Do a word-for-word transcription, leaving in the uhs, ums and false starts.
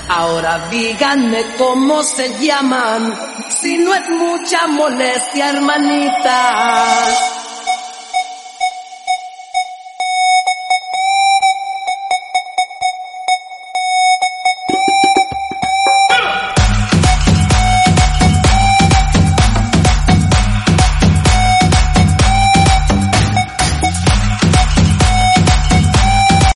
Ahora díganme cómo se llaman, si no es mucha molestia, hermanita.